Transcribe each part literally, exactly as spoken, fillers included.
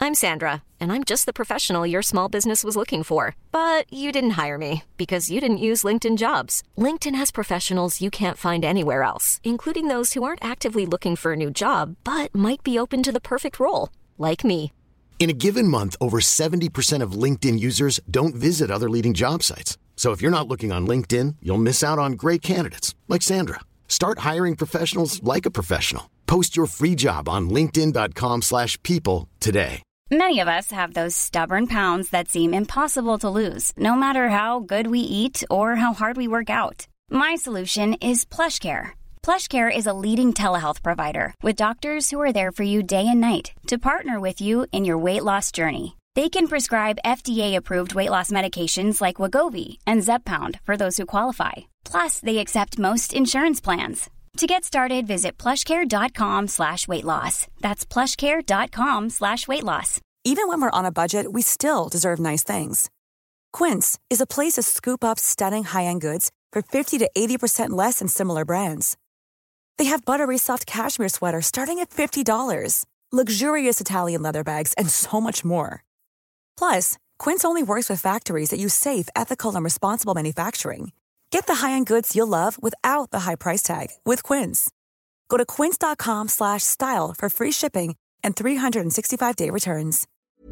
I'm Sandra, and I'm just the professional your small business was looking for. But you didn't hire me because you didn't use LinkedIn Jobs. LinkedIn has professionals you can't find anywhere else, including those who aren't actively looking for a new job, but might be open to the perfect role, like me. In a given month, over seventy percent of LinkedIn users don't visit other leading job sites. So if you're not looking on LinkedIn, you'll miss out on great candidates like Sandra. Start hiring professionals like a professional. Post your free job on linkedin.com slash people today. Many of us have those stubborn pounds that seem impossible to lose, no matter how good we eat or how hard we work out. My solution is PlushCare. PlushCare is a leading telehealth provider with doctors who are there for you day and night to partner with you in your weight loss journey. They can prescribe F D A-approved weight loss medications like Wegovy and Zepbound for those who qualify. Plus, they accept most insurance plans. To get started, visit plushcare.com slash weight loss. That's plushcare.com slash weight loss. Even when we're on a budget, we still deserve nice things. Quince is a place to scoop up stunning high-end goods for fifty to eighty percent less than similar brands. They have buttery soft cashmere sweaters starting at fifty dollars, luxurious Italian leather bags, and so much more. Plus, Quince only works with factories that use safe, ethical, and responsible manufacturing. Get the high-end goods you'll love without the high price tag with Quince. Go to quince.com slash style for free shipping and three sixty-five day returns.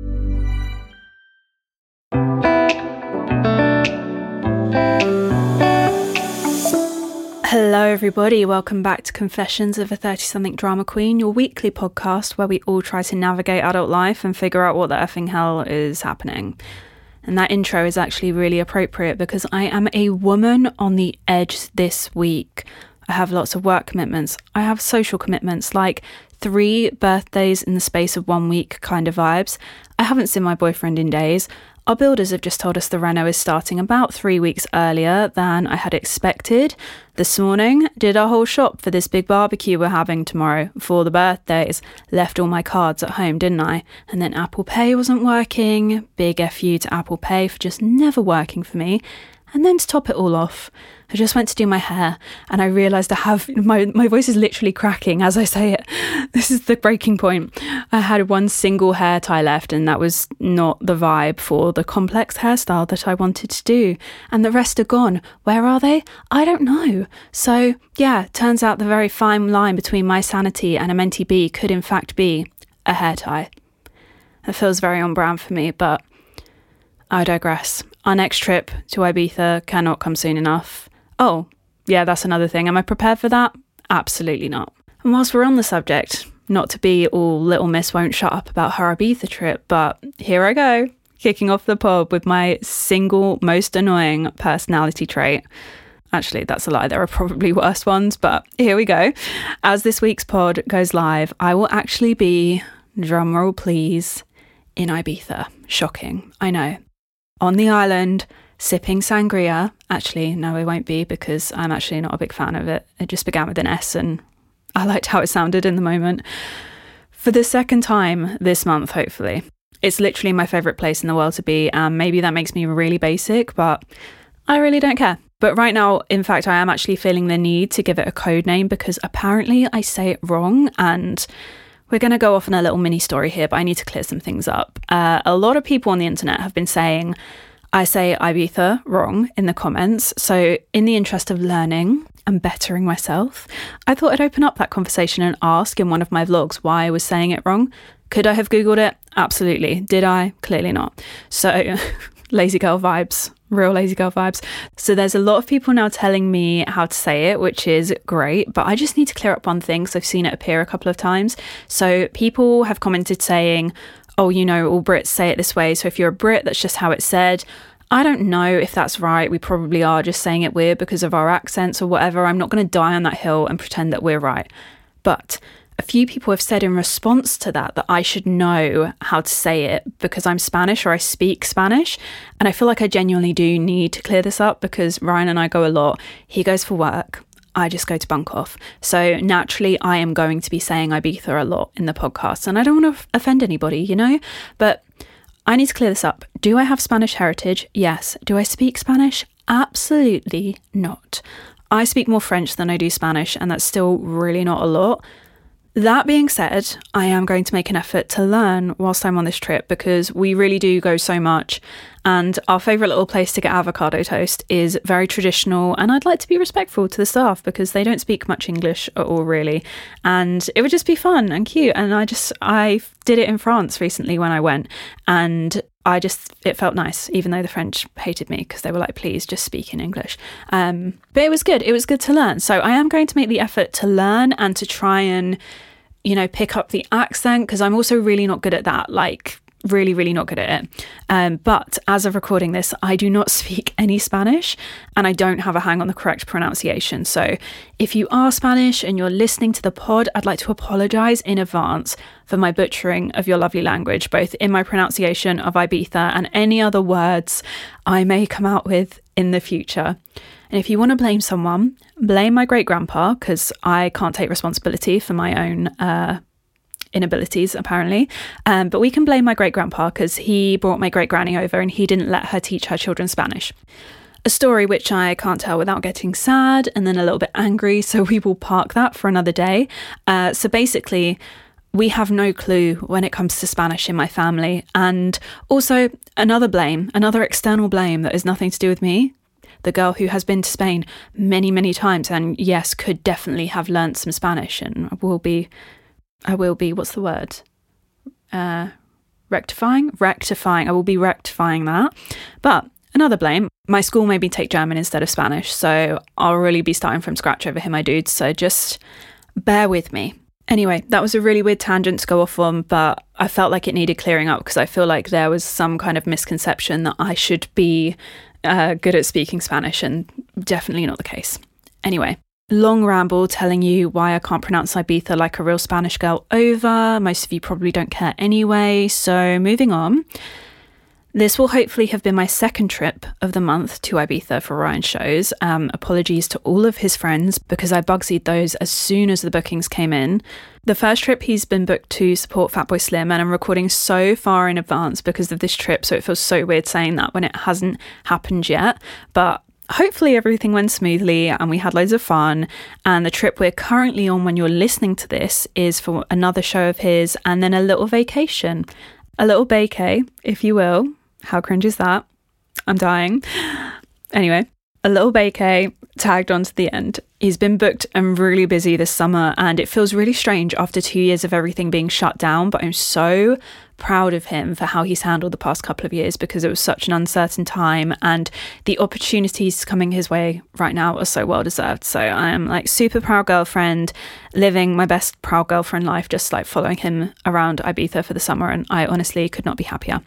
Hello everybody, welcome back to Confessions of a thirty-something Drama Queen, your weekly podcast where we all try to navigate adult life and figure out what the effing hell is happening. And that intro is actually really appropriate because I am a woman on the edge this week. I have lots of work commitments. I have social commitments like three birthdays in the space of one week kind of vibes. I haven't seen my boyfriend in days. Our builders have just told us the reno is starting about three weeks earlier than I had expected. This morning, did our whole shop for this big barbecue we're having tomorrow for the birthdays. Left all my cards at home, didn't I? And then Apple Pay wasn't working. Big F you to Apple Pay for just never working for me. And then to top it all off, I just went to do my hair and I realised I have, my, my voice is literally cracking as I say it. This is the breaking point. I had one single hair tie left and that was not the vibe for the complex hairstyle that I wanted to do. And the rest are gone. Where are they? I don't know. So yeah, turns out the very fine line between my sanity and a mentee bee could in fact be a hair tie. It feels very on brand for me, but I digress. Our next trip to Ibiza cannot come soon enough. Oh, yeah, that's another thing. Am I prepared for that? Absolutely not. And whilst we're on the subject, not to be all Little Miss won't shut up about her Ibiza trip, but here I go, kicking off the pod with my single most annoying personality trait. Actually, that's a lie. There are probably worse ones, but here we go. As this week's pod goes live, I will actually be, drumroll please, in Ibiza. Shocking, I know. On the island, sipping sangria. Actually, no, it won't be because I'm actually not a big fan of it. It just began with an S and I liked how it sounded in the moment. For the second time this month, hopefully. It's literally my favourite place in the world to be, and maybe that makes me really basic, but I really don't care. But right now, in fact, I am actually feeling the need to give it a code name because apparently I say it wrong, and we're going to go off on a little mini story here, but I need to clear some things up. Uh, a lot of people on the internet have been saying I say Ibiza wrong in the comments. So in the interest of learning and bettering myself, I thought I'd open up that conversation and ask in one of my vlogs why I was saying it wrong. Could I have Googled it? Absolutely. Did I? Clearly not. So lazy girl vibes, real lazy girl vibes. So there's a lot of people now telling me how to say it, which is great, but I just need to clear up one thing because I've seen it appear a couple of times. So people have commented saying, oh, you know, all Brits say it this way. So if you're a Brit, that's just how it's said. I don't know if that's right. We probably are just saying it weird because of our accents or whatever. I'm not going to die on that hill and pretend that we're right. But a few people have said in response to that that I should know how to say it because I'm Spanish or I speak Spanish. And I feel like I genuinely do need to clear this up because Ryan and I go a lot. He goes for work. I just go to bunk off. So naturally, I am going to be saying Ibiza a lot in the podcast. And I don't want to offend anybody, you know? But I need to clear this up. Do I have Spanish heritage? Yes. Do I speak Spanish? Absolutely not. I speak more French than I do Spanish, and that's still really not a lot. That being said, I am going to make an effort to learn whilst I'm on this trip because we really do go so much. And our favourite little place to get avocado toast is very traditional. And I'd like to be respectful to the staff because they don't speak much English at all, really. And it would just be fun and cute. And I just, I did it in France recently when I went. And I just, it felt nice, even though the French hated me because they were like, please just speak in English. Um, but it was good. It was good to learn. So I am going to make the effort to learn and to try and, you know, pick up the accent because I'm also really not good at that. Like, really, really not good at it. Um, but as of recording this, I do not speak any Spanish and I don't have a hang on the correct pronunciation. So if you are Spanish and you're listening to the pod, I'd like to apologise in advance for my butchering of your lovely language, both in my pronunciation of Ibiza and any other words I may come out with in the future. And if you want to blame someone, blame my great-grandpa because I can't take responsibility for my own uh inabilities apparently, um, but we can blame my great-grandpa because he brought my great-granny over and he didn't let her teach her children Spanish. A story which I can't tell without getting sad and then a little bit angry, so we will park that for another day. Uh, so basically, we have no clue when it comes to Spanish in my family. And also another blame, another external blame that has nothing to do with me, the girl who has been to Spain many, many times and yes, could definitely have learnt some Spanish and will be I will be, what's the word? Uh, rectifying? Rectifying. I will be rectifying that. But another blame, my school made me take German instead of Spanish, so I'll really be starting from scratch over here, my dudes, so just bear with me. Anyway, that was a really weird tangent to go off on, but I felt like it needed clearing up because I feel like there was some kind of misconception that I should be uh, good at speaking Spanish, and definitely not the case. Anyway. Long ramble telling you why I can't pronounce Ibiza like a real Spanish girl over. Most of you probably don't care anyway, so moving on. This will hopefully have been my second trip of the month to Ibiza for Ryan shows. Um, apologies to all of his friends because I bugsied those as soon as the bookings came in. The first trip he's been booked to support Fatboy Slim and I'm recording so far in advance because of this trip, so it feels so weird saying that when it hasn't happened yet, but hopefully everything went smoothly and we had loads of fun, and the trip we're currently on when you're listening to this is for another show of his and then a little vacation, a little vacay, if you will. How cringe is that? I'm dying. Anyway, a little vacay tagged on to the end. He's been booked and really busy this summer and it feels really strange after two years of everything being shut down, but I'm so proud of him for how he's handled the past couple of years because it was such an uncertain time and the opportunities coming his way right now are so well deserved. So I am like super proud girlfriend, living my best proud girlfriend life, just like following him around Ibiza for the summer, and I honestly could not be happier.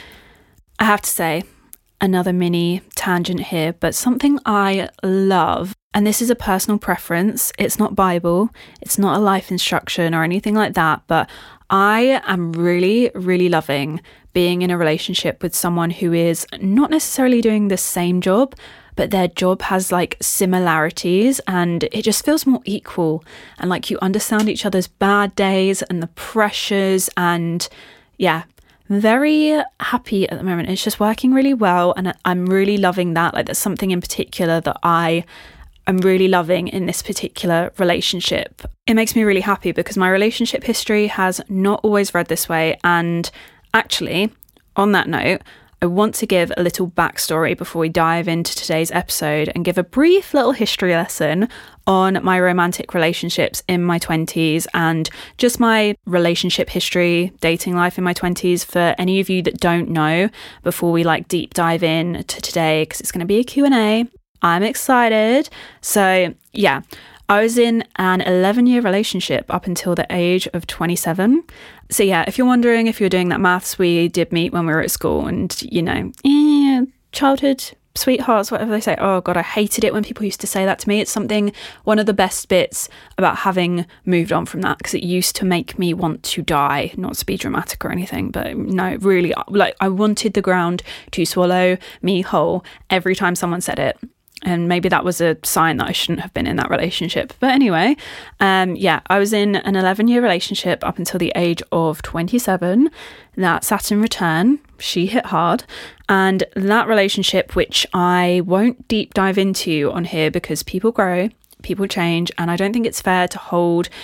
I have to say, another mini tangent here, but something I love, and this is a personal preference, it's not Bible, it's not a life instruction or anything like that, but I am really, really loving being in a relationship with someone who is not necessarily doing the same job, but their job has like similarities and it just feels more equal and like you understand each other's bad days and the pressures, and yeah, very happy at the moment. It's just working really well and I'm really loving that. Like there's something in particular that I am really loving in this particular relationship. It makes me really happy because my relationship history has not always read this way, and actually, on that note, I want to give a little backstory before we dive into today's episode and give a brief little history lesson on my romantic relationships in my twenties and just my relationship history, dating life in my twenties for any of you that don't know before we like deep dive in to today, because it's going to be a Q and A. I'm excited. So yeah, I was in an eleven year relationship up until the age of twenty-seven. So yeah, if you're wondering, if you're doing that maths, we did meet when we were at school and, you know, eh, childhood sweethearts, whatever they say. Oh God, I hated it when people used to say that to me. It's something, one of the best bits about having moved on from that, because it used to make me want to die, not to be dramatic or anything, but no, really, like I wanted the ground to swallow me whole every time someone said it. And maybe that was a sign that I shouldn't have been in that relationship. But anyway, um, yeah, I was in an eleven year relationship up until the age of twenty-seven. That Saturn return, she hit hard. And that relationship, which I won't deep dive into on here because people grow, people change. And I don't think it's fair to hold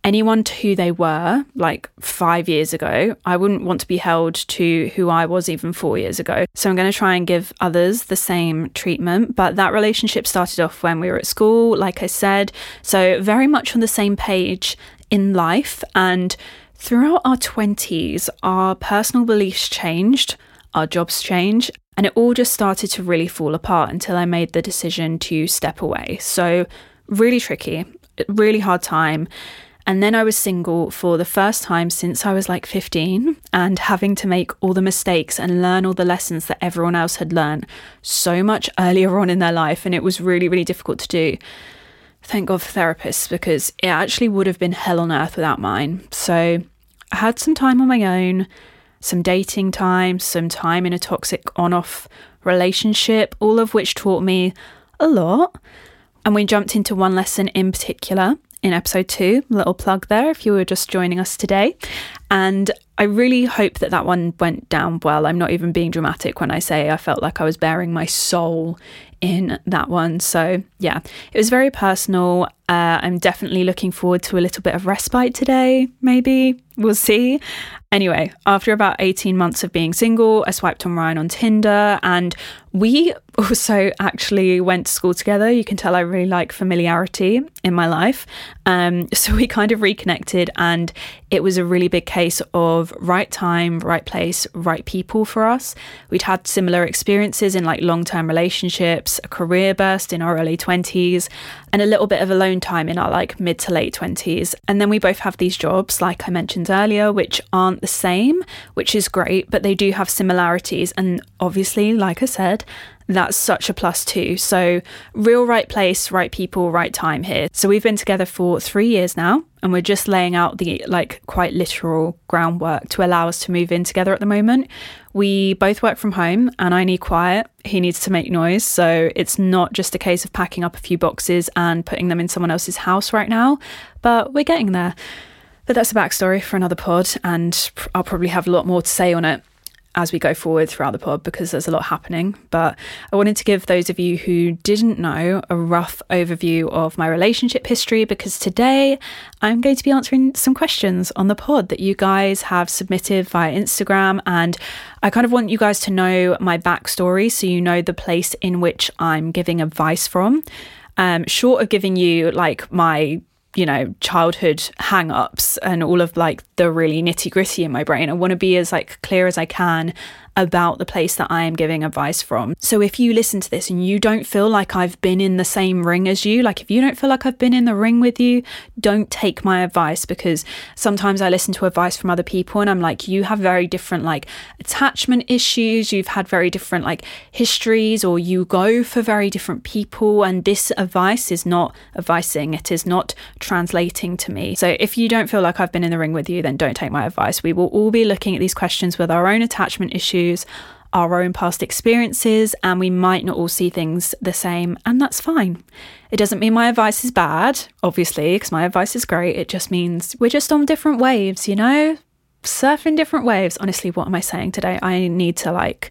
anyone to who they were like five years ago. I wouldn't want to be held to who I was even four years ago. So I'm going to try and give others the same treatment. But that relationship started off when we were at school, like I said. So very much on the same page in life. And throughout our twenties, our personal beliefs changed, our jobs changed, and it all just started to really fall apart until I made the decision to step away. So really tricky, really hard time. And then I was single for the first time since I was like fifteen, and having to make all the mistakes and learn all the lessons that everyone else had learned so much earlier on in their life. And it was really, really difficult to do. Thank God for therapists, because it actually would have been hell on earth without mine. So I had some time on my own, some dating time, some time in a toxic on-off relationship, all of which taught me a lot. And we jumped into one lesson in particular in episode two, little plug there if you were just joining us today. And I really hope that that one went down well. I'm not even being dramatic when I say I felt like I was bearing my soul in that one. So yeah, it was very personal. Uh, I'm definitely looking forward to a little bit of respite today, maybe. We'll see. Anyway, after about eighteen months of being single, I swiped on Ryan on Tinder, and we also actually went to school together. You can tell I really like familiarity in my life. Um, so we kind of reconnected, and it was a really big case of right time, right place, right people for us. We'd had similar experiences in like long-term relationships, a career burst in our early twenties, and a little bit of alone time in our like mid to late twenties. And then we both have these jobs, like I mentioned earlier, which aren't the same, which is great, but they do have similarities. And obviously, like I said, that's such a plus too. So real right place, right people, right time here. So we've been together for three years now, and we're just laying out the like quite literal groundwork to allow us to move in together at the moment. We both work from home, and I need quiet. He needs to make noise. So it's not just a case of packing up a few boxes and putting them in someone else's house right now, but we're getting there. But that's a backstory for another pod, and I'll probably have a lot more to say on it as we go forward throughout the pod, because there's a lot happening. But I wanted to give those of you who didn't know a rough overview of my relationship history, because today I'm going to be answering some questions on the pod that you guys have submitted via Instagram. And I kind of want you guys to know my backstory, so you know the place in which I'm giving advice from. Um, short of giving you like my you know, childhood hang-ups and all of like the really nitty-gritty in my brain, I want to be as like clear as I can about the place that I am giving advice from. So if you listen to this and you don't feel like I've been in the same ring as you, like if you don't feel like I've been in the ring with you, don't take my advice, because sometimes I listen to advice from other people and I'm like, you have very different like attachment issues, you've had very different like histories, or you go for very different people, and this advice is not advising, it is not translating to me. So if you don't feel like I've been in the ring with you, then don't take my advice. We will all be looking at these questions with our own attachment issues, our own past experiences, and we might not all see things the same, and that's fine. It doesn't mean my advice is bad, obviously, because my advice is great. It just means we're just on different waves, you know, surfing different waves. Honestly, what am I saying today? I need to like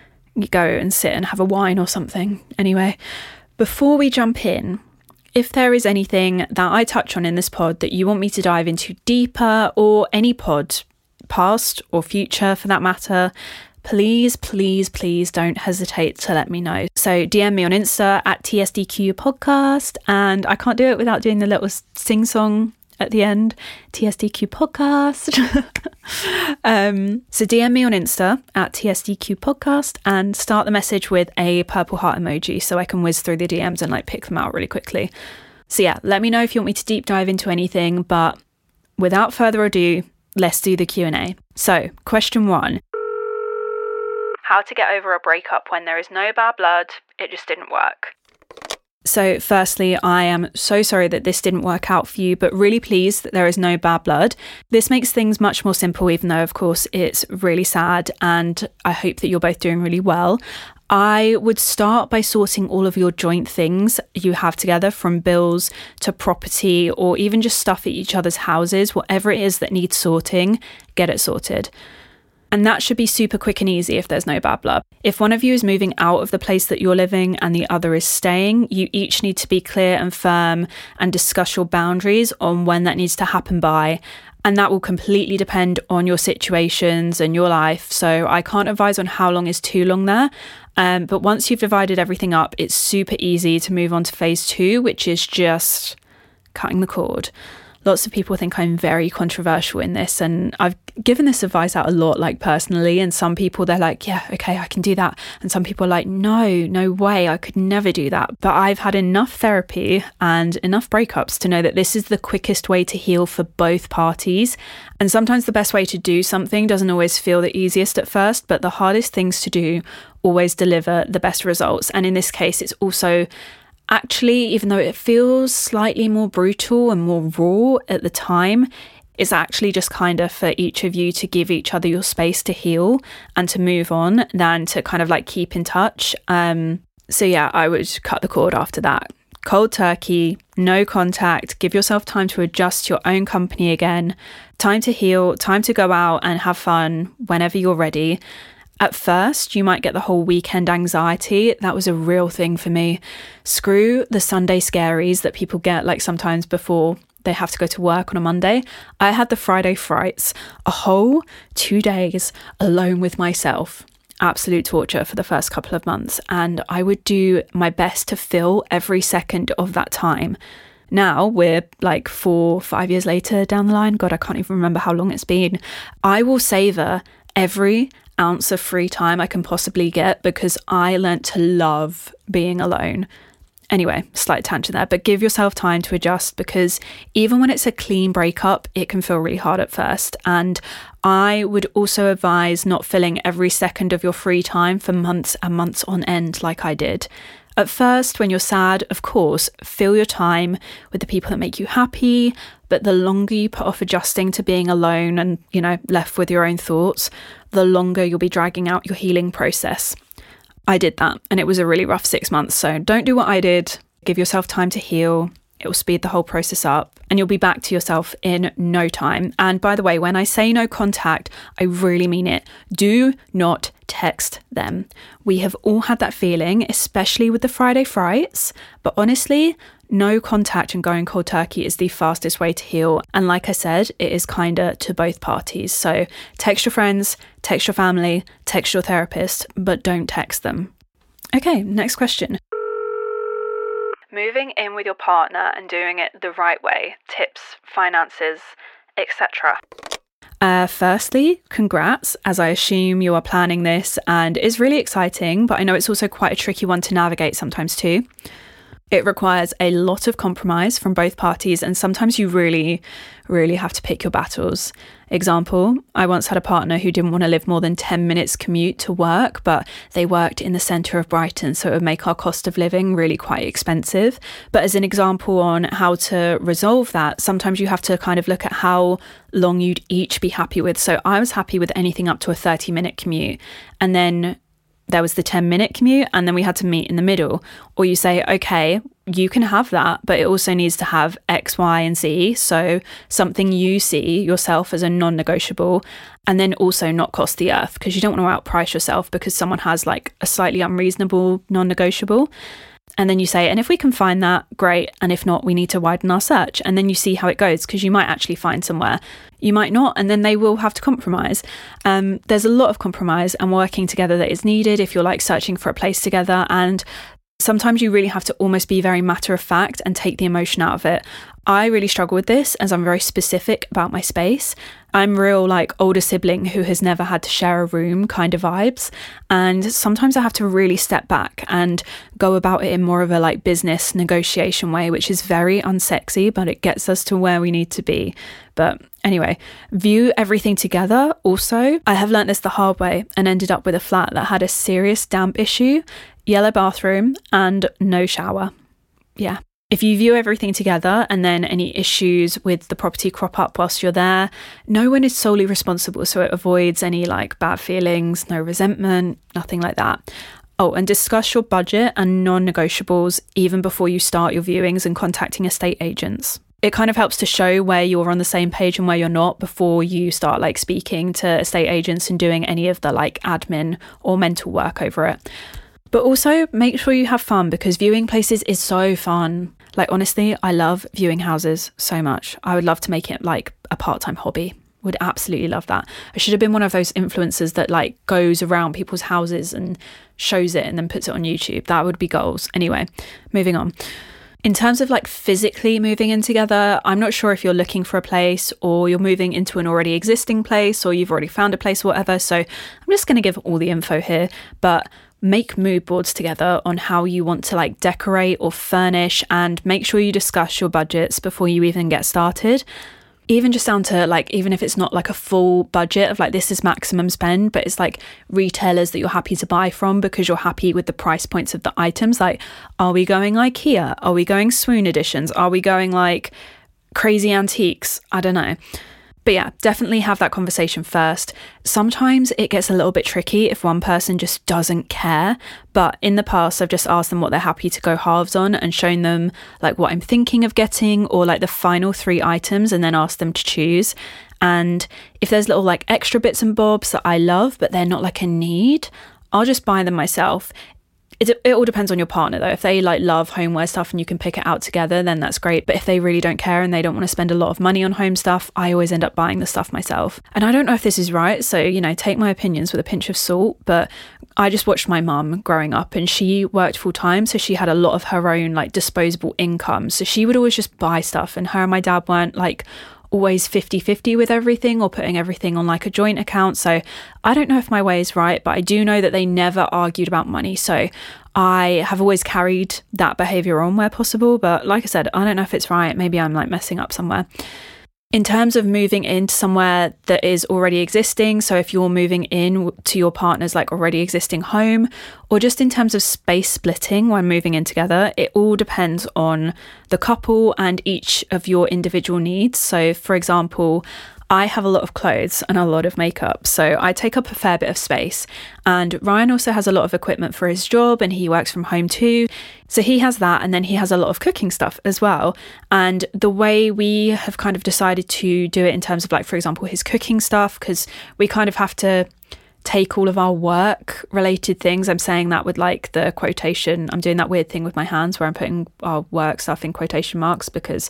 go and sit and have a wine or something. Anyway, before we jump in, if there is anything that I touch on in this pod that you want me to dive into deeper, or any pod, past or future for that matter, please, please, please don't hesitate to let me know. So D M me on Insta at T S D Q Podcast, and I can't do it without doing the little sing song at the end, T S D Q Podcast. um, so D M me on Insta at T S D Q Podcast and start the message with a purple heart emoji so I can whiz through the D Ms and like pick them out really quickly. So yeah, let me know if you want me to deep dive into anything, but without further ado, let's do the Q and A. So, question one. How to get over a breakup when there is no bad blood, it just didn't work. So, firstly, I am so sorry that this didn't work out for you, but really pleased that there is no bad blood. This makes things much more simple, even though, of course, it's really sad, and I hope that you're both doing really well. I would start by sorting all of your joint things you have together, from bills to property, or even just stuff at each other's houses. Whatever it is that needs sorting, get it sorted. And that should be super quick and easy if there's no bad blood. If one of you is moving out of the place that you're living and the other is staying, you each need to be clear and firm and discuss your boundaries on when that needs to happen by. And that will completely depend on your situations and your life. So I can't advise on how long is too long there. Um, but once you've divided everything up, it's super easy to move on to phase two, which is just cutting the cord. Lots of people think I'm very controversial in this, and I've given this advice out a lot, like personally, and some people, they're like, yeah, okay, I can do that. And some people are like, no, no way, I could never do that. But I've had enough therapy and enough breakups to know that this is the quickest way to heal for both parties. And sometimes the best way to do something doesn't always feel the easiest at first, but the hardest things to do always deliver the best results. And in this case, it's also actually, even though it feels slightly more brutal and more raw at the time, it's actually just kind of for each of you to give each other your space to heal and to move on than to kind of like keep in touch. Um, so yeah, I would cut the cord after that. Cold turkey, no contact, give yourself time to adjust to your own company again, time to heal, time to go out and have fun whenever you're ready. At first, you might get the whole weekend anxiety. That was a real thing for me. Screw the Sunday scaries that people get like sometimes before they have to go to work on a Monday. I had the Friday frights, a whole two days alone with myself. Absolute torture for the first couple of months. And I would do my best to fill every second of that time. Now we're like four, five years later down the line. God, I can't even remember how long it's been. I will savor every ounce of free time I can possibly get because I learnt to love being alone. Anyway, slight tangent there, but give yourself time to adjust because even when it's a clean breakup, it can feel really hard at first. And I would also advise not filling every second of your free time for months and months on end like I did. At first, when you're sad, of course, fill your time with the people that make you happy, but the longer you put off adjusting to being alone and, you know, left with your own thoughts, the longer you'll be dragging out your healing process. I did that, and it was a really rough six months, so don't do what I did. Give yourself time to heal. It will speed the whole process up, and you'll be back to yourself in no time. And by the way, when I say no contact, I really mean it. Do not text them. We have all had that feeling, especially with the Friday frights, but honestly, no contact and going cold turkey is the fastest way to heal. And like I said, it is kinder to both parties. So text your friends, text your family, text your therapist, but don't text them. Okay, next question. Moving in with your partner and doing it the right way, tips, finances, et cetera. Uh, firstly, congrats, as I assume you are planning this and it's really exciting, but I know it's also quite a tricky one to navigate sometimes too. It requires a lot of compromise from both parties, and sometimes you really, really have to pick your battles. Example, I once had a partner who didn't want to live more than ten minutes commute to work, but they worked in the centre of Brighton, so it would make our cost of living really quite expensive. But as an example on how to resolve that, sometimes you have to kind of look at how long you'd each be happy with. So I was happy with anything up to a thirty minute commute, and then there was the ten minute commute, and then we had to meet in the middle. Or you say, okay, you can have that, but it also needs to have X, Y, and Z. So something you see yourself as a non-negotiable, and then also not cost the earth, because you don't want to outprice yourself because someone has like a slightly unreasonable non-negotiable. And then you say, and if we can find that, great. And if not, we need to widen our search. And then you see how it goes, because you might actually find somewhere. You might not, and then they will have to compromise. Um, there's a lot of compromise and working together that is needed if you're like searching for a place together. And sometimes you really have to almost be very matter of fact and take the emotion out of it. I really struggle with this as I'm very specific about my space. I'm real like older sibling who has never had to share a room kind of vibes. And sometimes I have to really step back and go about it in more of a like business negotiation way, which is very unsexy, but it gets us to where we need to be. But anyway, view everything together. Also, I have learnt this the hard way and ended up with a flat that had a serious damp issue, yellow bathroom, and no shower. Yeah. If you view everything together and then any issues with the property crop up whilst you're there, no one is solely responsible, so it avoids any like bad feelings, no resentment, nothing like that. Oh, and discuss your budget and non-negotiables even before you start your viewings and contacting estate agents. It kind of helps to show where you're on the same page and where you're not before you start like speaking to estate agents and doing any of the like admin or mental work over it. But also make sure you have fun, because viewing places is so fun. Like, honestly, I love viewing houses so much. I would love to make it like a part-time hobby. Would absolutely love that. I should have been one of those influencers that like goes around people's houses and shows it and then puts it on YouTube. That would be goals. Anyway, moving on. In terms of like physically moving in together, I'm not sure if you're looking for a place or you're moving into an already existing place or you've already found a place or whatever. So I'm just going to give all the info here, but make mood boards together on how you want to like decorate or furnish, and make sure you discuss your budgets before you even get started. Even just down to like, even if it's not like a full budget of like this is maximum spend, but it's like retailers that you're happy to buy from because you're happy with the price points of the items. Like, are we going IKEA? Are we going swoon editions? Are we going like crazy antiques? I don't know. But yeah, definitely have that conversation first. Sometimes it gets a little bit tricky if one person just doesn't care. But in the past, I've just asked them what they're happy to go halves on and shown them like what I'm thinking of getting or like the final three items, and then asked them to choose. And if there's little like extra bits and bobs that I love, but they're not like a need, I'll just buy them myself. It, it all depends on your partner though. If they like love homeware stuff and you can pick it out together, then that's great. But if they really don't care and they don't want to spend a lot of money on home stuff, I always end up buying the stuff myself. And I don't know if this is right, so, you know, take my opinions with a pinch of salt, but I just watched my mum growing up and she worked full time, so she had a lot of her own like disposable income. So she would always just buy stuff, and her and my dad weren't like always fifty-fifty with everything or putting everything on like a joint account. So I don't know if my way is right, but I do know that they never argued about money. So I have always carried that behavior on where possible. But like I said, I don't know if it's right. Maybe I'm like messing up somewhere. In terms of moving into somewhere that is already existing, so if you're moving in to your partner's like already existing home, or just in terms of space splitting when moving in together, it all depends on the couple and each of your individual needs. So for example, I have a lot of clothes and a lot of makeup, so I take up a fair bit of space. And Ryan also has a lot of equipment for his job and he works from home too. So he has that, and then he has a lot of cooking stuff as well. And the way we have kind of decided to do it in terms of like, for example, his cooking stuff, because we kind of have to take all of our work related things. I'm saying that with like the quotation, I'm doing that weird thing with my hands where I'm putting our work stuff in quotation marks because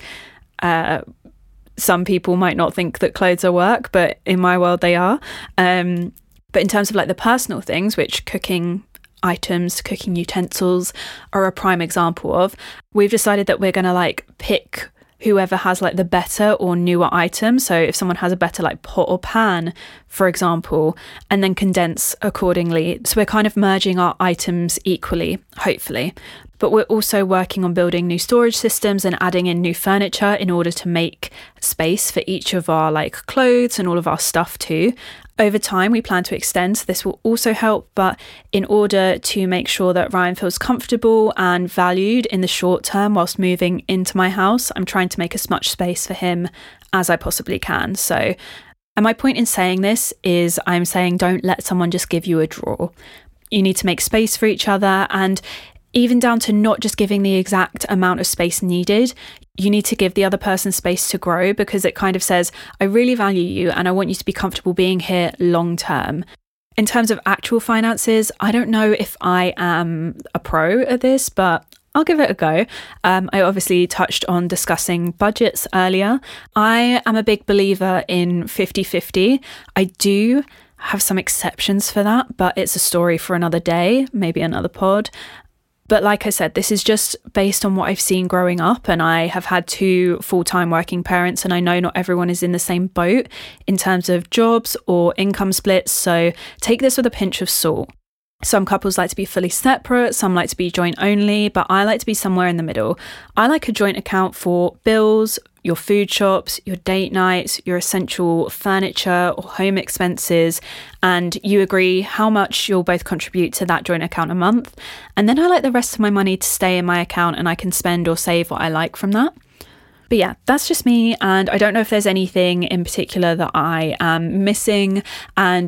uh some people might not think that clothes are work, but in my world they are. Um, but in terms of like the personal things, which cooking items, cooking utensils are a prime example of, we've decided that we're going to like pick whoever has like the better or newer item. So if someone has a better like pot or pan, for example, and then condense accordingly. So we're kind of merging our items equally, hopefully. But we're also working on building new storage systems and adding in new furniture in order to make space for each of our like clothes and all of our stuff too. Over time, we plan to extend, so this will also help, but in order to make sure that Ryan feels comfortable and valued in the short term whilst moving into my house, I'm trying to make as much space for him as I possibly can. So, and my point in saying this is I'm saying don't let someone just give you a drawer. You need to make space for each other, and even down to not just giving the exact amount of space needed, you need to give the other person space to grow, because it kind of says, I really value you and I want you to be comfortable being here long term. In terms of actual finances, I don't know if I am a pro at this, but I'll give it a go. Um, I obviously touched on discussing budgets earlier. I am a big believer in fifty-fifty. I do have some exceptions for that, but it's a story for another day, maybe another pod. But like I said, this is just based on what I've seen growing up, and I have had two full-time working parents, and I know not everyone is in the same boat in terms of jobs or income splits, so take this with a pinch of salt. Some couples like to be fully separate, some like to be joint only, but I like to be somewhere in the middle. I like a joint account for bills, your food shops, your date nights, your essential furniture or home expenses, and you agree how much you'll both contribute to that joint account a month. And then I like the rest of my money to stay in my account and I can spend or save what I like from that. But yeah, that's just me, and I don't know if there's anything in particular that I am missing. And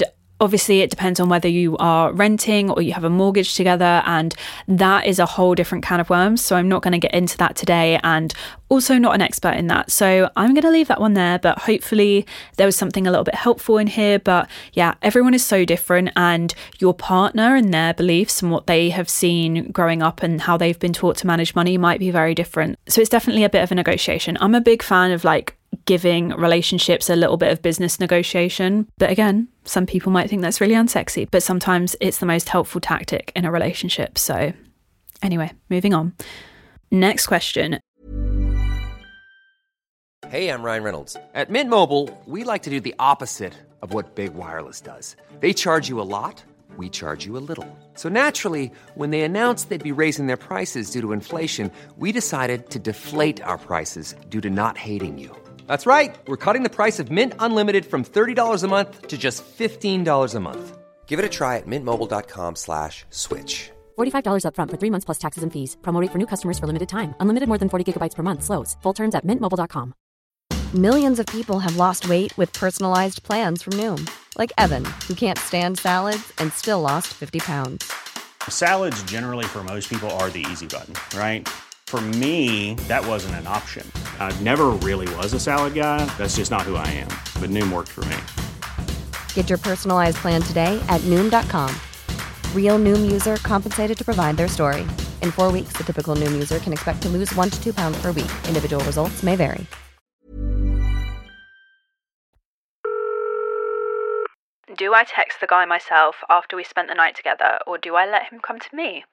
Obviously, it depends on whether you are renting or you have a mortgage together, and that is a whole different can of worms. So I'm not going to get into that today, and also not an expert in that. So I'm going to leave that one there, but hopefully there was something a little bit helpful in here. But yeah, everyone is so different, and your partner and their beliefs and what they have seen growing up and how they've been taught to manage money might be very different. So it's definitely a bit of a negotiation. I'm a big fan of like giving relationships a little bit of business negotiation. But again, some people might think that's really unsexy, but sometimes it's the most helpful tactic in a relationship. So anyway, moving on. Next question. Hey, I'm Ryan Reynolds. At Mint Mobile, we like to do the opposite of what Big Wireless does. They charge you a lot, we charge you a little. So naturally, when they announced they'd be raising their prices due to inflation, we decided to deflate our prices due to not hating you. That's right. We're cutting the price of Mint Unlimited from thirty dollars a month to just fifteen dollars a month. Give it a try at mintmobile.com slash switch. forty-five dollars up front for three months plus taxes and fees. Promo rate for new customers for limited time. Unlimited more than forty gigabytes per month. Slows full terms at mint mobile dot com. Millions of people have lost weight with personalized plans from Noom. Like Evan, who can't stand salads and still lost fifty pounds. Salads generally for most people are the easy button, right? For me, that wasn't an option. I never really was a salad guy. That's just not who I am. But Noom worked for me. Get your personalized plan today at Noom dot com. Real Noom user compensated to provide their story. In four weeks, the typical Noom user can expect to lose one to two pounds per week. Individual results may vary. Do I text the guy myself after we spent the night together, or do I let him come to me?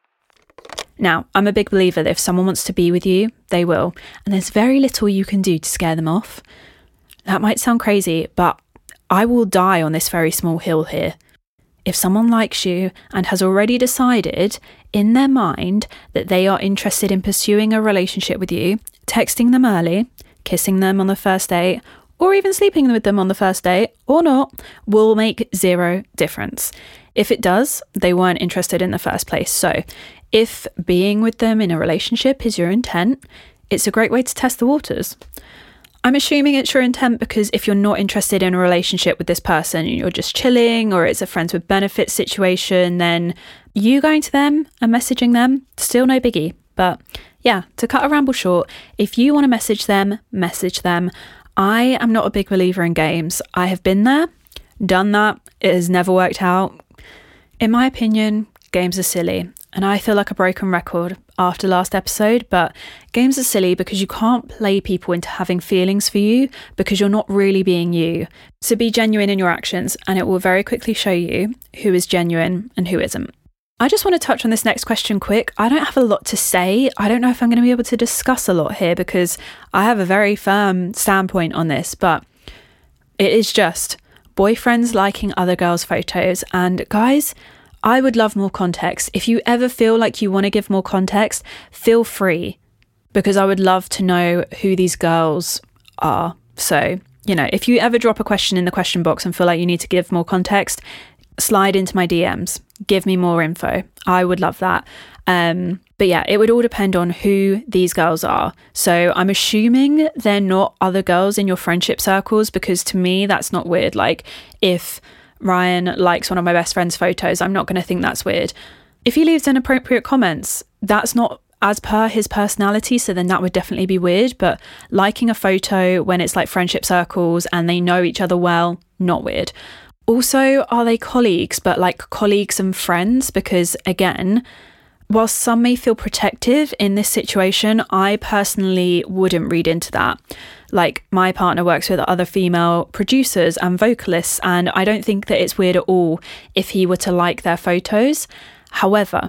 Now, I'm a big believer that if someone wants to be with you, they will. And there's very little you can do to scare them off. That might sound crazy, but I will die on this very small hill here. If someone likes you and has already decided in their mind that they are interested in pursuing a relationship with you, texting them early, kissing them on the first date, or even sleeping with them on the first date, or not, will make zero difference. If it does, they weren't interested in the first place. So if being with them in a relationship is your intent, it's a great way to test the waters. I'm assuming it's your intent because if you're not interested in a relationship with this person and you're just chilling, or it's a friends with benefits situation, then you going to them and messaging them, still no biggie. But yeah, to cut a ramble short, if you want to message them, message them. I am not a big believer in games. I have been there, done that. It has never worked out. In my opinion, games are silly. And I feel like a broken record after last episode, but games are silly because you can't play people into having feelings for you because you're not really being you. So be genuine in your actions and it will very quickly show you who is genuine and who isn't. I just want to touch on this next question quick. I don't have a lot to say. I don't know if I'm going to be able to discuss a lot here because I have a very firm standpoint on this, but it is just boyfriends liking other girls' photos. And guys, I would love more context. If you ever feel like you want to give more context, feel free, because I would love to know who these girls are. So, you know, if you ever drop a question in the question box and feel like you need to give more context, slide into my D Ms. Give me more info. I would love that. Um, but yeah, it would all depend on who these girls are. So I'm assuming they're not other girls in your friendship circles, because to me, that's not weird. Like if Ryan likes one of my best friend's photos, I'm not going to think that's weird. If he leaves inappropriate comments, that's not as per his personality, so then that would definitely be weird. But liking a photo when it's like friendship circles and they know each other well, not weird. Also, are they colleagues, but like colleagues and friends? Because again, whilst some may feel protective in this situation, I personally wouldn't read into that. Like, my partner works with other female producers and vocalists, and I don't think that it's weird at all if he were to like their photos. However,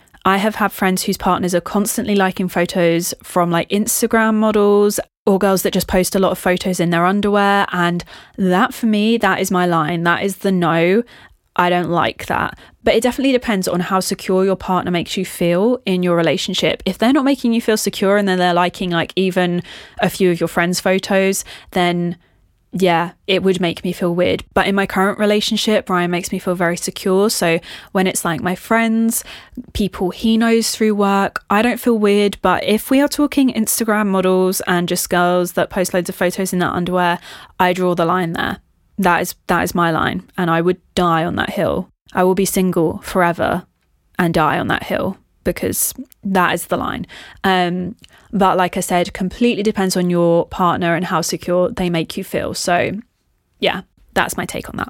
I have had friends whose partners are constantly liking photos from like Instagram models or girls that just post a lot of photos in their underwear. And that, for me, that is my line. That is the no. I don't like that. But it definitely depends on how secure your partner makes you feel in your relationship. If they're not making you feel secure and then they're liking like even a few of your friends' photos, then yeah, it would make me feel weird. But in my current relationship, Ryan makes me feel very secure. So when it's like my friends, people he knows through work, I don't feel weird. But if we are talking Instagram models and just girls that post loads of photos in their underwear, I draw the line there. That is that is my line, and I would die on that hill. I will be single forever and die on that hill, because that is the line. Um, but like I said, completely depends on your partner and how secure they make you feel. So yeah, that's my take on that.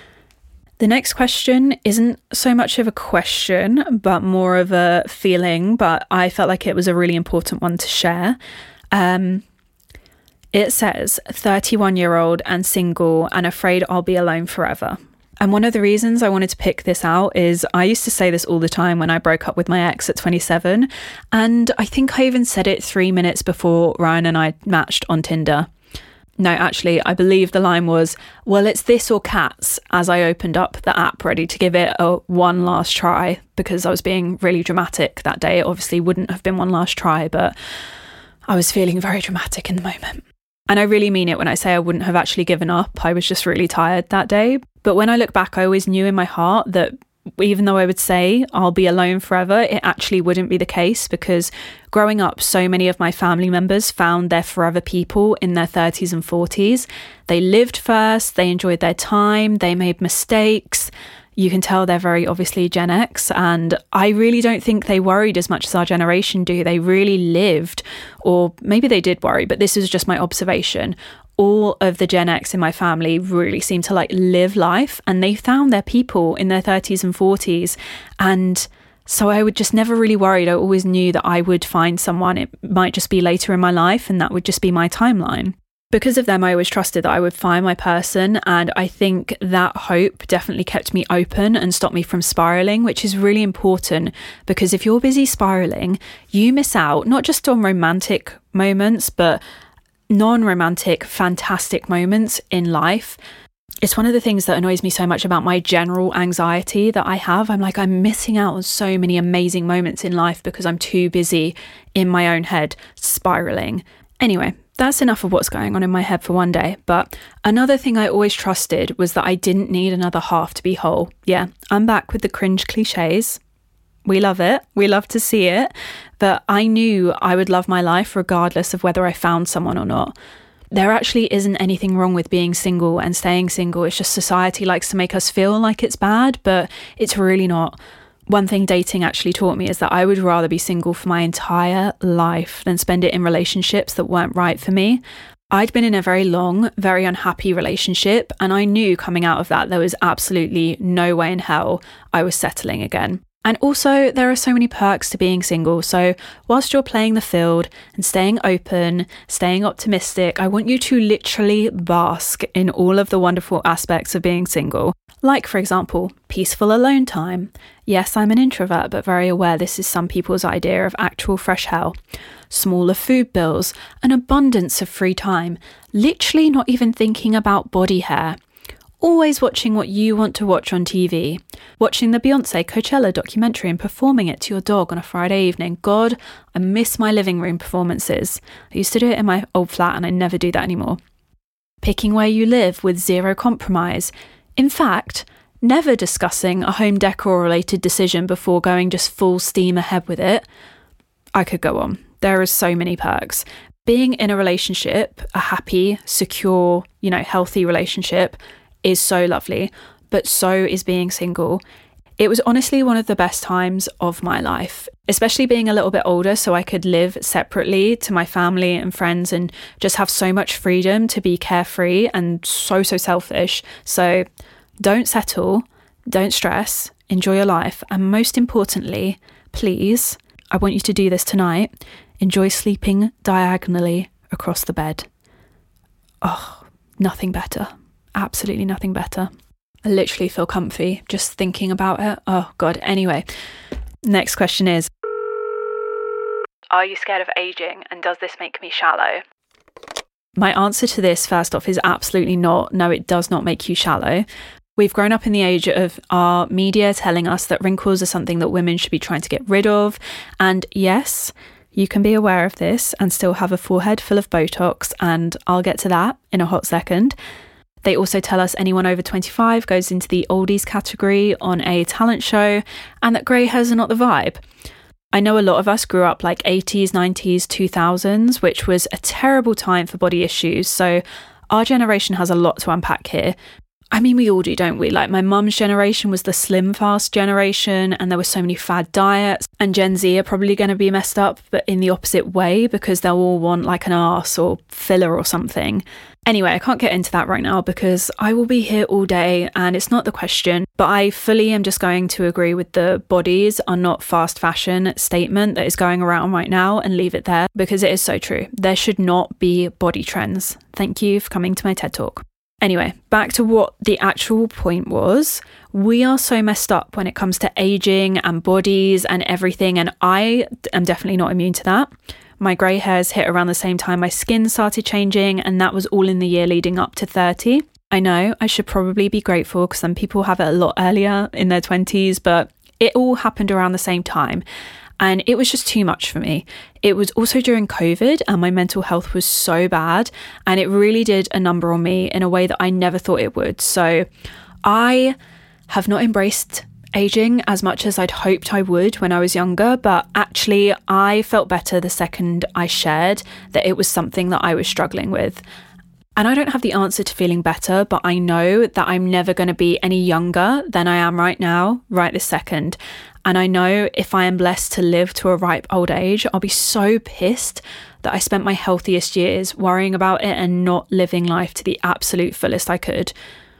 The next question isn't so much of a question, but more of a feeling, but I felt like it was a really important one to share. Um, it says, thirty-one-year-old and single and afraid I'll be alone forever. And one of the reasons I wanted to pick this out is I used to say this all the time when I broke up with my ex at twenty-seven. And I think I even said it three minutes before Ryan and I matched on Tinder. No, actually, I believe the line was, well, it's this or cats, as I opened up the app ready to give it a one last try, because I was being really dramatic that day. It obviously wouldn't have been one last try, but I was feeling very dramatic in the moment. And I really mean it when I say I wouldn't have actually given up. I was just really tired that day. But when I look back, I always knew in my heart that even though I would say I'll be alone forever, it actually wouldn't be the case, because growing up, so many of my family members found their forever people in their thirties and forties. They lived first, they enjoyed their time, they made mistakes. You can tell they're very obviously Gen X, and I really don't think they worried as much as our generation do. They really lived, or maybe they did worry, but this is just my observation. All of the Gen X in my family really seem to like live life, and they found their people in their thirties and forties. And so I would just never really worried. I always knew that I would find someone. It might just be later in my life, and that would just be my timeline. Because of them, I always trusted that I would find my person, and I think that hope definitely kept me open and stopped me from spiraling, which is really important, because if you're busy spiraling, you miss out not just on romantic moments, but non-romantic, fantastic moments in life. It's one of the things that annoys me so much about my general anxiety that I have. I'm like, I'm missing out on so many amazing moments in life because I'm too busy in my own head spiraling. Anyway, that's enough of what's going on in my head for one day. But another thing I always trusted was that I didn't need another half to be whole. Yeah, I'm back with the cringe cliches. We love it. We love to see it. But I knew I would love my life regardless of whether I found someone or not. There actually isn't anything wrong with being single and staying single. It's just society likes to make us feel like it's bad, but it's really not. One thing dating actually taught me is that I would rather be single for my entire life than spend it in relationships that weren't right for me. I'd been in a very long, very unhappy relationship, and I knew coming out of that there was absolutely no way in hell I was settling again. And also, there are so many perks to being single. So whilst you're playing the field and staying open, staying optimistic, I want you to literally bask in all of the wonderful aspects of being single. Like, for example, peaceful alone time. Yes, I'm an introvert, but very aware this is some people's idea of actual fresh hell. Smaller food bills, an abundance of free time, literally not even thinking about body hair. Always watching what you want to watch on T V. Watching the Beyonce Coachella documentary and performing it to your dog on a Friday evening. God, I miss my living room performances. I used to do it in my old flat and I never do that anymore. Picking where you live with zero compromise. In fact, never discussing a home decor related decision before going just full steam ahead with it. I could go on. There are so many perks. Being in a relationship, a happy, secure, you know, healthy relationship, is so lovely, but so is being single. It was honestly one of the best times of my life, especially being a little bit older so I could live separately to my family and friends and just have so much freedom to be carefree and so, so selfish. So don't settle, don't stress, enjoy your life. And most importantly, please, I want you to do this tonight. Enjoy sleeping diagonally across the bed. Oh, nothing better. Absolutely nothing better. I literally feel comfy just thinking about it. Oh God. Anyway, next question is, are you scared of aging and does this make me shallow? My answer to this, first off, is absolutely not. No, it does not make you shallow. We've grown up in the age of our media telling us that wrinkles are something that women should be trying to get rid of. And yes, you can be aware of this and still have a forehead full of Botox, and I'll get to that in a hot second. They also tell us anyone over twenty-five goes into the oldies category on a talent show, and that grey hairs are not the vibe. I know a lot of us grew up like eighties, nineties, two thousands, which was a terrible time for body issues. So Our generation has a lot to unpack here. I mean, we all do, don't we? Like, my mum's generation was the slim fast generation, and there were so many fad diets, and Gen Z are probably going to be messed up, but in the opposite way, because they'll all want like an arse or filler or something. Anyway, I can't get into that right now because I will be here all day and it's not the question, but I fully am just going to agree with the bodies are not fast fashion statement that is going around right now and leave it there, because it is so true. There should not be body trends. Thank you for coming to my TED Talk. Anyway, back to what the actual point was. We are so messed up when it comes to aging and bodies and everything, and I am definitely not immune to that. My grey hairs hit around the same time my skin started changing, and that was all in the year leading up to thirty. I know I should probably be grateful because some people have it a lot earlier in their twenties, but it all happened around the same time. And it was just too much for me. It was also during COVID and my mental health was so bad, and it really did a number on me in a way that I never thought it would. So I have not embraced aging as much as I'd hoped I would when I was younger, but actually I felt better the second I shared that it was something that I was struggling with. And I don't have the answer to feeling better, but I know that I'm never going to be any younger than I am right now, right this second. And I know if I am blessed to live to a ripe old age, I'll be so pissed that I spent my healthiest years worrying about it and not living life to the absolute fullest I could.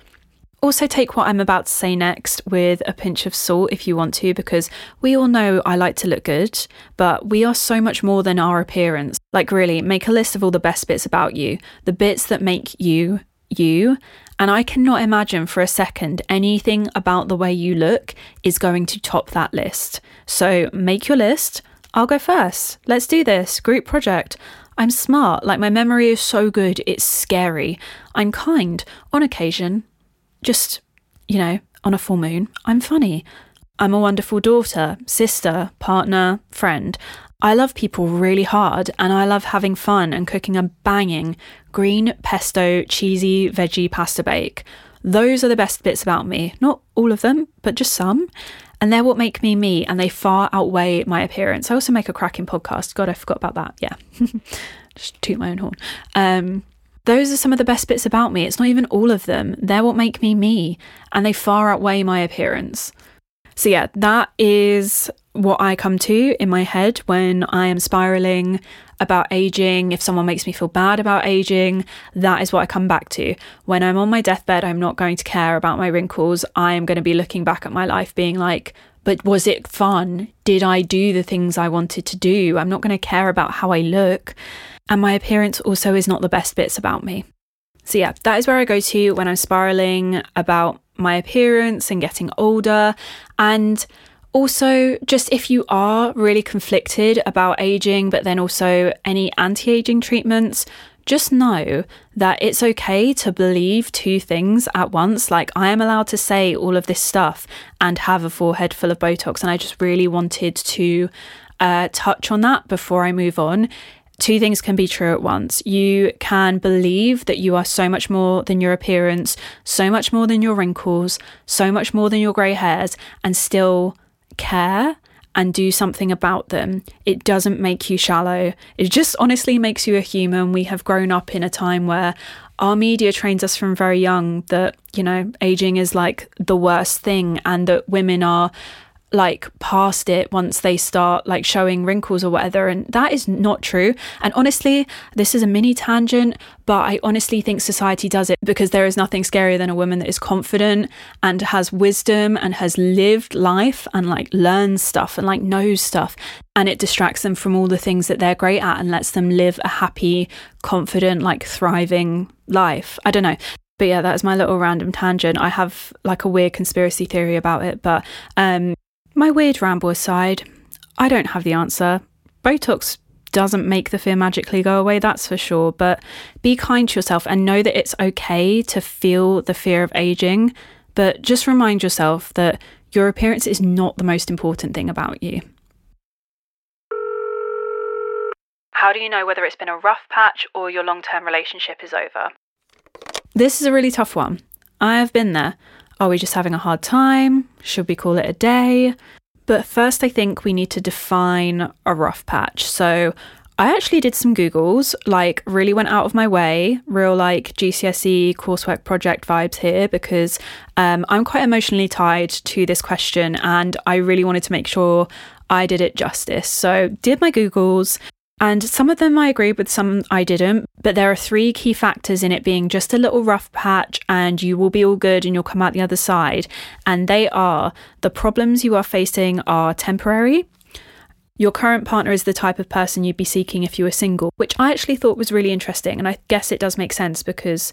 Also, take what I'm about to say next with a pinch of salt if you want to, because we all know I like to look good, but we are so much more than our appearance. Like, really, make a list of all the best bits about you, the bits that make you, you. And I cannot imagine for a second anything about the way you look is going to top that list. So make your list. I'll go first. Let's do this. Group project. I'm smart. Like, my memory is so good, it's scary. I'm kind on occasion. Just, you know, on a full moon, I'm funny. I'm a wonderful daughter, sister, partner, friend. I love people really hard, and I love having fun and cooking a banging green pesto cheesy veggie pasta bake. Those are the best bits about me. Not all of them, but just some. And they're what make me me, and they far outweigh my appearance. I also make a cracking podcast. God, I forgot about that. Yeah. Just toot my own horn. Um... Those are some of the best bits about me. It's not even all of them. They're what make me me, and they far outweigh my appearance. So yeah, that is what I come to in my head when I am spiraling about aging. If someone makes me feel bad about aging, that is what I come back to. When I'm on my deathbed, I'm not going to care about my wrinkles. I am going to be looking back at my life being like, but was it fun? Did I do the things I wanted to do? I'm not going to care about how I look. And my appearance also is not the best bits about me. So yeah, that is where I go to when I'm spiraling about my appearance and getting older. And also, just if you are really conflicted about aging, but then also any anti-aging treatments, just know that it's okay to believe two things at once. Like, I am allowed to say all of this stuff and have a forehead full of Botox. And I just really wanted to uh, touch on that before I move on. Two things can be true at once. You can believe that you are so much more than your appearance, so much more than your wrinkles, so much more than your grey hairs, and still care and do something about them. It doesn't make you shallow. It just honestly makes you a human. We have grown up in a time where our media trains us from very young that, you know, aging is like the worst thing, and that women are like past it once they start like showing wrinkles or whatever, and that is not true. And honestly, this is a mini tangent, but I honestly think society does it because there is nothing scarier than a woman that is confident and has wisdom and has lived life and like learns stuff and like knows stuff, and it distracts them from all the things that they're great at and lets them live a happy, confident, like thriving life. I don't know. But yeah, that is my little random tangent. I have like a weird conspiracy theory about it, but um my weird ramble aside, I don't have the answer. Botox doesn't make the fear magically go away, that's for sure, but be kind to yourself and know that it's okay to feel the fear of aging, but just remind yourself that your appearance is not the most important thing about you. How do you know whether it's been a rough patch or your long-term relationship is over? This is a really tough one. I have been there. Are we just having a hard time? Should we call it a day? But first, I think we need to define a rough patch. So I actually did some Googles, like really went out of my way, real like G C S E coursework project vibes here, because um, I'm quite emotionally tied to this question and I really wanted to make sure I did it justice. So did my Googles, and some of them I agreed with, some I didn't, but there are three key factors in it being just a little rough patch and you will be all good and you'll come out the other side. And they are: the problems you are facing are temporary. Your current partner is the type of person you'd be seeking if you were single, which I actually thought was really interesting. And I guess it does make sense because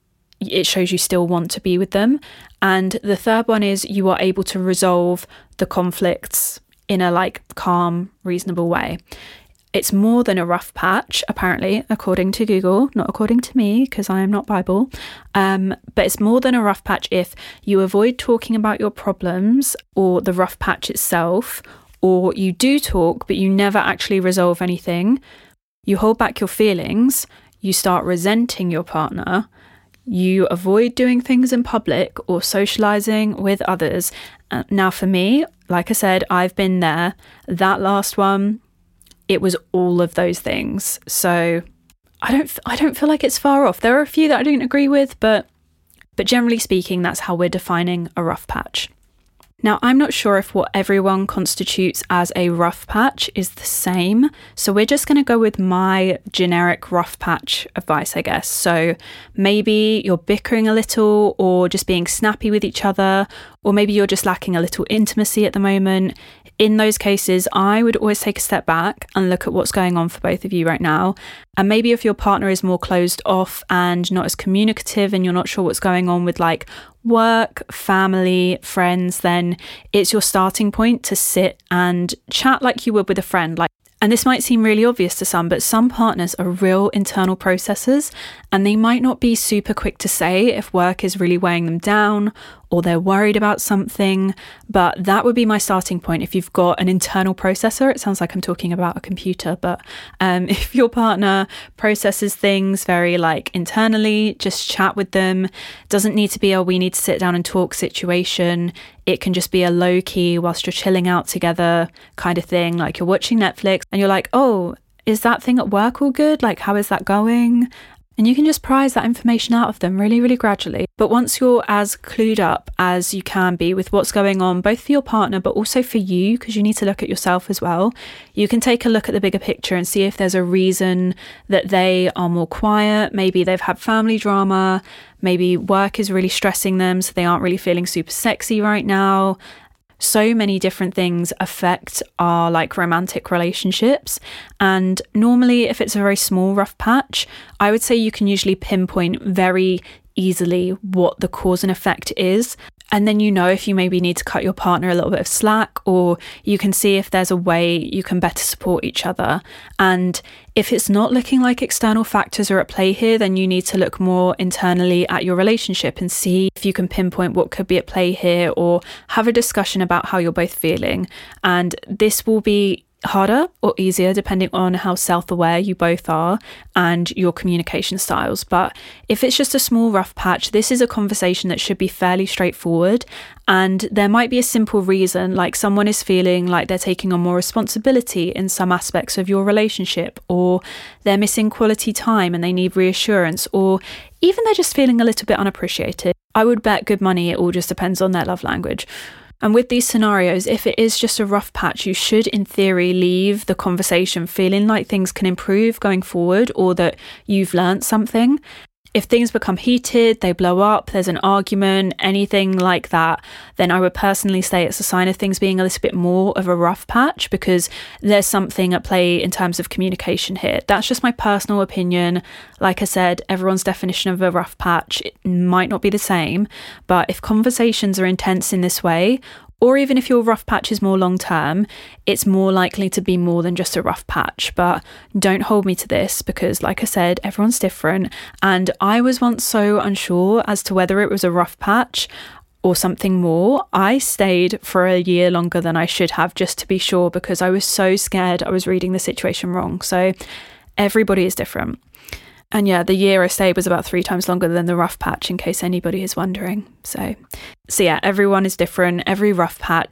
it shows you still want to be with them. And the third one is you are able to resolve the conflicts in a like calm, reasonable way. It's more than a rough patch, apparently, according to Google, not according to me, because I am not Bible. Um, but it's more than a rough patch if you avoid talking about your problems or the rough patch itself, or you do talk, but you never actually resolve anything. You hold back your feelings. You start resenting your partner. You avoid doing things in public or socializing with others. Uh, now, for me, like I said, I've been there. That last one, it was all of those things. So I don't, I don't feel like it's far off. There are a few that I don't agree with, but, but generally speaking, that's how we're defining a rough patch. Now, I'm not sure if what everyone constitutes as a rough patch is the same, so we're just going to go with my generic rough patch advice, I guess. So maybe you're bickering a little or just being snappy with each other, or maybe you're just lacking a little intimacy at the moment. In those cases, I would always take a step back and look at what's going on for both of you right now. And maybe if your partner is more closed off and not as communicative and you're not sure what's going on with like work, family, friends, then it's your starting point to sit and chat like you would with a friend. Like, and this might seem really obvious to some, but some partners are real internal processors and they might not be super quick to say if work is really weighing them down or they're worried about something, but that would be my starting point. If you've got an internal processor, it sounds like I'm talking about a computer, but um, if your partner processes things very like internally, just chat with them. Doesn't need to be a we need to sit down and talk situation. It can just be a low key whilst you're chilling out together kind of thing. Like you're watching Netflix and you're like, oh, is that thing at work all good? Like, how is that going? And you can just prize that information out of them really, really gradually. But once you're as clued up as you can be with what's going on, both for your partner, but also for you, because you need to look at yourself as well, you can take a look at the bigger picture and see if there's a reason that they are more quiet. Maybe they've had family drama. Maybe work is really stressing them, so they aren't really feeling super sexy right now. So many different things affect our like romantic relationships. And normally if it's a very small rough patch, I would say you can usually pinpoint very easily what the cause and effect is. And then you know if you maybe need to cut your partner a little bit of slack, or you can see if there's a way you can better support each other. And if it's not looking like external factors are at play here, then you need to look more internally at your relationship and see if you can pinpoint what could be at play here, or have a discussion about how you're both feeling. And this will be harder or easier depending on how self-aware you both are and your communication styles. But if it's just a small rough patch, this is a conversation that should be fairly straightforward, and there might be a simple reason, like someone is feeling like they're taking on more responsibility in some aspects of your relationship, or they're missing quality time and they need reassurance, or even they're just feeling a little bit unappreciated. I would bet good money it all just depends on their love language. And with these scenarios, if it is just a rough patch, you should, in theory, leave the conversation feeling like things can improve going forward, or that you've learnt something. If things become heated, they blow up, there's an argument, anything like that, then I would personally say it's a sign of things being a little bit more of a rough patch, because there's something at play in terms of communication here. That's just my personal opinion. Like I said, everyone's definition of a rough patch it might not be the same, but if conversations are intense in this way, or even if your rough patch is more long term, it's more likely to be more than just a rough patch. But don't hold me to this, because like I said, everyone's different. And I was once so unsure as to whether it was a rough patch or something more. I stayed for a year longer than I should have, just to be sure, because I was so scared I was reading the situation wrong. So everybody is different. And yeah, the year I stayed was about three times longer than the rough patch, in case anybody is wondering. So, so yeah, everyone is different. Every rough patch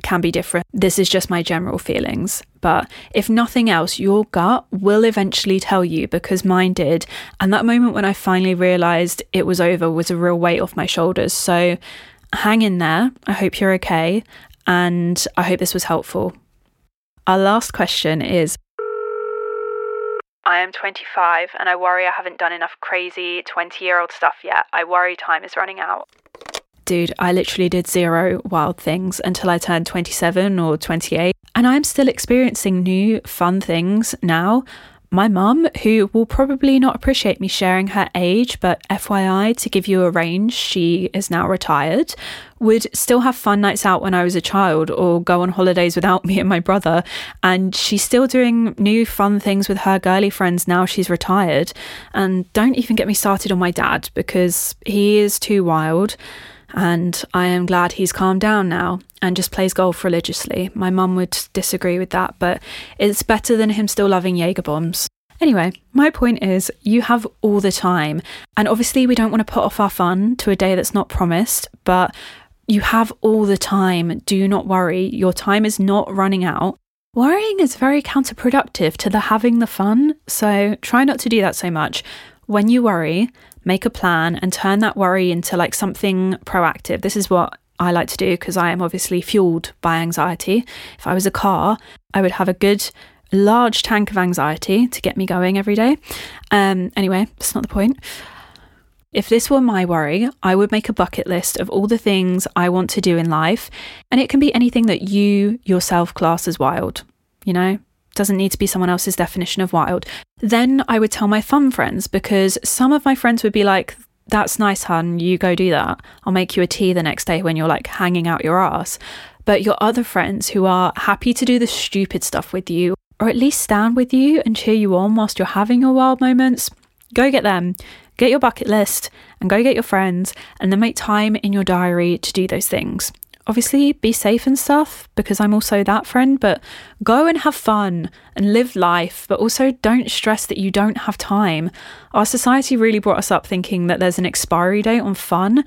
can be different. This is just my general feelings. But if nothing else, your gut will eventually tell you, because mine did. And that moment when I finally realised it was over was a real weight off my shoulders. So hang in there. I hope you're okay. And I hope this was helpful. Our last question is, I am twenty-five and I worry I haven't done enough crazy twenty-year-old stuff yet. I worry time is running out. Dude, I literally did zero wild things until I turned twenty-seven or twenty-eight. And I'm still experiencing new fun things now. My mum, who will probably not appreciate me sharing her age, but F Y I, to give you a range, she is now retired, would still have fun nights out when I was a child or go on holidays without me and my brother. And she's still doing new fun things with her girly friends now she's retired. And don't even get me started on my dad, because he is too wild. And I am glad he's calmed down now and just plays golf religiously. My mum would disagree with that, but it's better than him still loving Jaeger bombs. Anyway, my point is, you have all the time. And obviously we don't want to put off our fun to a day that's not promised, but you have all the time. Do not worry. Your time is not running out. Worrying is very counterproductive to the having the fun, so try not to do that so much. When you worry, make a plan and turn that worry into like something proactive. This is what I like to do, because I am obviously fueled by anxiety. If I was a car, I would have a good large tank of anxiety to get me going every day. Um, anyway, that's not the point. If this were my worry, I would make a bucket list of all the things I want to do in life. And it can be anything that you yourself class as wild, you know? Doesn't need to be someone else's definition of wild. Then I would tell my fun friends, because some of my friends would be like, that's nice, hun, you go do that. I'll make you a tea the next day when you're like hanging out your ass. But your other friends who are happy to do the stupid stuff with you, or at least stand with you and cheer you on whilst you're having your wild moments, go get them. Get your bucket list and go get your friends, and then make time in your diary to do those things. Obviously, be safe and stuff, because I'm also that friend, but go and have fun and live life, but also don't stress that you don't have time. Our society really brought us up thinking that there's an expiry date on fun,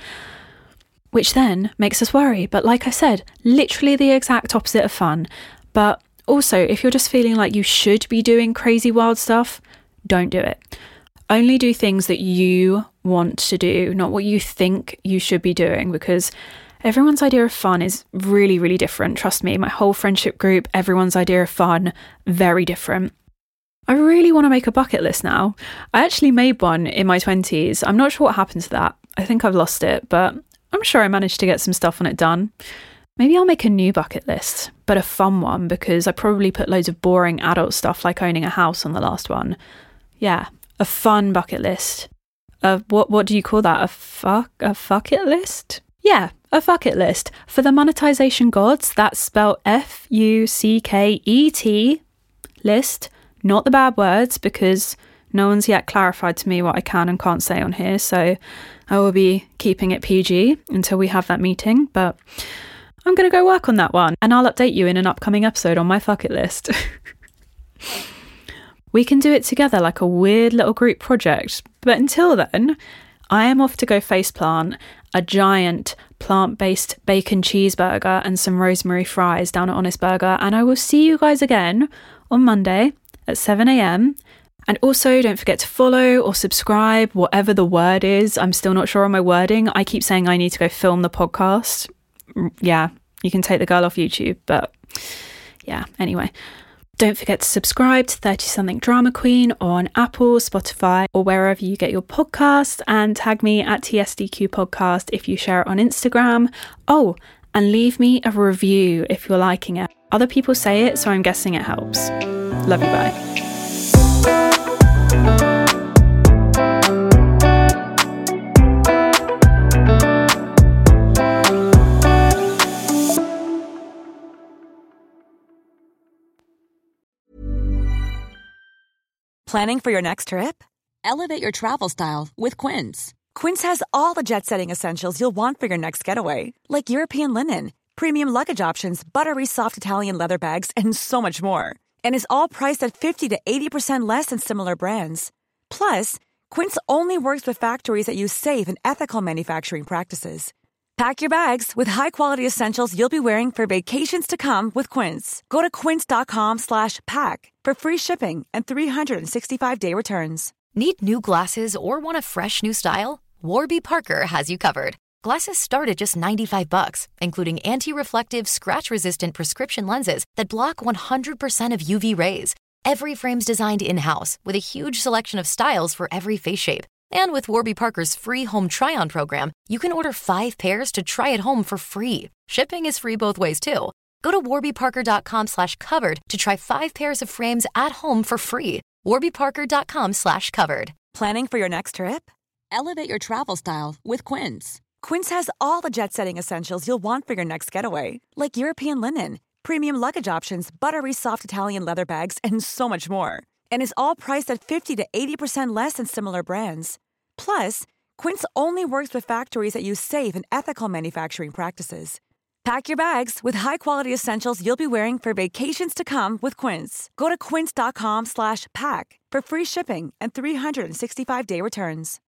which then makes us worry. But like I said, literally the exact opposite of fun. But also, if you're just feeling like you should be doing crazy wild stuff, don't do it. Only do things that you want to do, not what you think you should be doing, because everyone's idea of fun is really, really different. Trust me, my whole friendship group, everyone's idea of fun, very different. I really want to make a bucket list now. I actually made one in my twenties. I'm not sure what happened to that. I think I've lost it, but I'm sure I managed to get some stuff on it done. Maybe I'll make a new bucket list, but a fun one, because I probably put loads of boring adult stuff like owning a house on the last one. Yeah, a fun bucket list. A, what, what do you call that? A fuck, a fuck it list? Yeah, a bucket list. For the monetization gods, that's spelled F U C K E T, list, not the bad words, because no one's yet clarified to me what I can and can't say on here, so I will be keeping it P G until we have that meeting, but I'm going to go work on that one, and I'll update you in an upcoming episode on my bucket list. We can do it together like a weird little group project, but until then, I am off to go faceplant a giant plant-based bacon cheeseburger and some rosemary fries down at Honest Burger, and I will see you guys again on Monday at seven a.m. And also don't forget to follow or subscribe, whatever the word is. I'm still not sure on my wording. I keep saying I need to go film the podcast. Yeah, you can take the girl off YouTube, but yeah, anyway. Don't forget to subscribe to thirty something Drama Queen on Apple, Spotify, or wherever you get your podcasts, and tag me at T S D Q Podcast if you share it on Instagram. Oh, and leave me a review if you're liking it. Other people say it, so I'm guessing it helps. Love you, bye. Planning for your next trip? Elevate your travel style with Quince. Quince has all the jet-setting essentials you'll want for your next getaway, like European linen, premium luggage options, buttery soft Italian leather bags, and so much more. And is all priced at fifty to eighty percent less than similar brands. Plus, Quince only works with factories that use safe and ethical manufacturing practices. Pack your bags with high-quality essentials you'll be wearing for vacations to come with Quince. Go to quince.com slash pack for free shipping and three sixty-five day returns. Need new glasses or want a fresh new style? Warby Parker has you covered. Glasses start at just ninety-five bucks, including anti-reflective, scratch-resistant prescription lenses that block one hundred percent of U V rays. Every frame's designed in-house with a huge selection of styles for every face shape. And with Warby Parker's free home try-on program, you can order five pairs to try at home for free. Shipping is free both ways, too. Go to warbyparker.com slash covered to try five pairs of frames at home for free. warbyparker.com slash covered. Planning for your next trip? Elevate your travel style with Quince. Quince has all the jet-setting essentials you'll want for your next getaway, like European linen, premium luggage options, buttery soft Italian leather bags, and so much more. And is all priced at fifty to eighty percent less than similar brands. Plus, Quince only works with factories that use safe and ethical manufacturing practices. Pack your bags with high-quality essentials you'll be wearing for vacations to come with Quince. Go to quince.com slash pack for free shipping and three sixty-five day returns.